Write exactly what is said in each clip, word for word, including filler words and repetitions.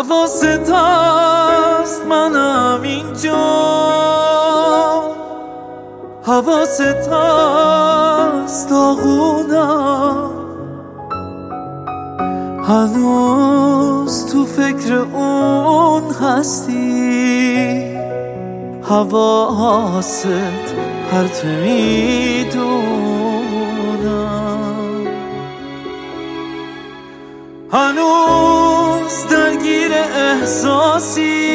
حواست هست منم اینجا، حواست هست داغونم، هنوز تو فکر اون هستی، حواست پرت میدونم، هنوز درگیر احساسی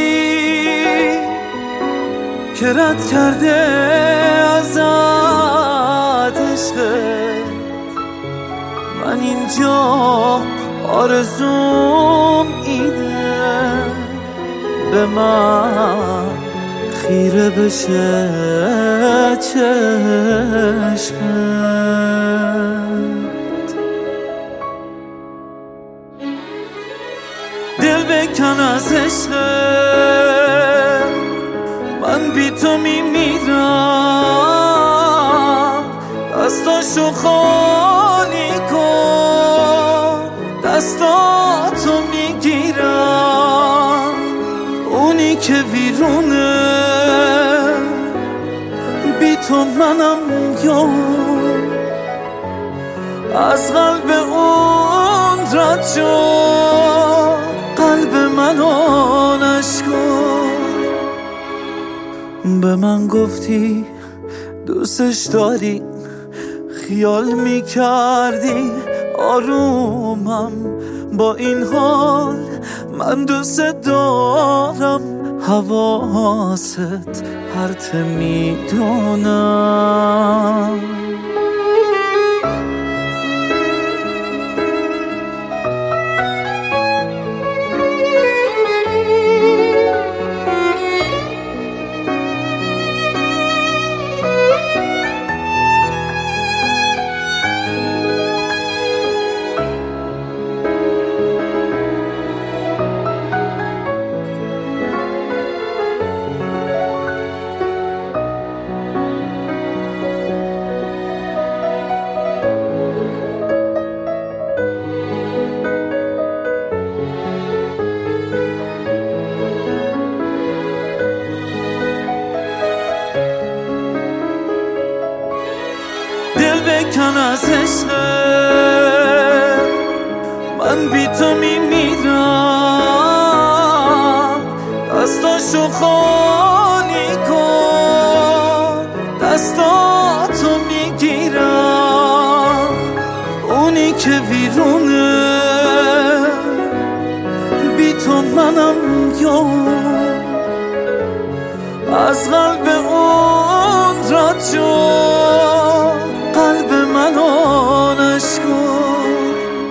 که رد کرده ازت عشقت. من اینجا آرزوم اینه به من خیره بشه چشمت، دل بکن از عشقت. من بی تو میمیرم، دستاشو خالی کن، دستاتو میگیرم، اونی که ویرونه بی تو منم یون، از قلب اون رد شو، قلب منو نشکن. به من گفتی دوستش داری، خیال میکردی آرومم، با این حال من دوست دارم، حواست پرت میدونم. دل بکن از عشقت. من بی تو میمیرم، دستاشو خالی کن، دستاتو میگیرم، اونی که ویرونه بی تو منم یون، از قلب اون رد شو، قلب منو نشکن.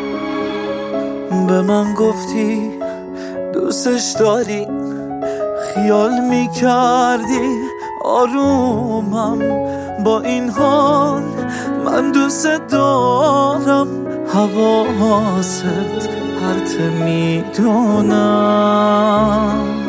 به من گفتی دوستش داری، خیال میکردی آرومم، با این حال من دوست دارم، حواست پرت میدونم.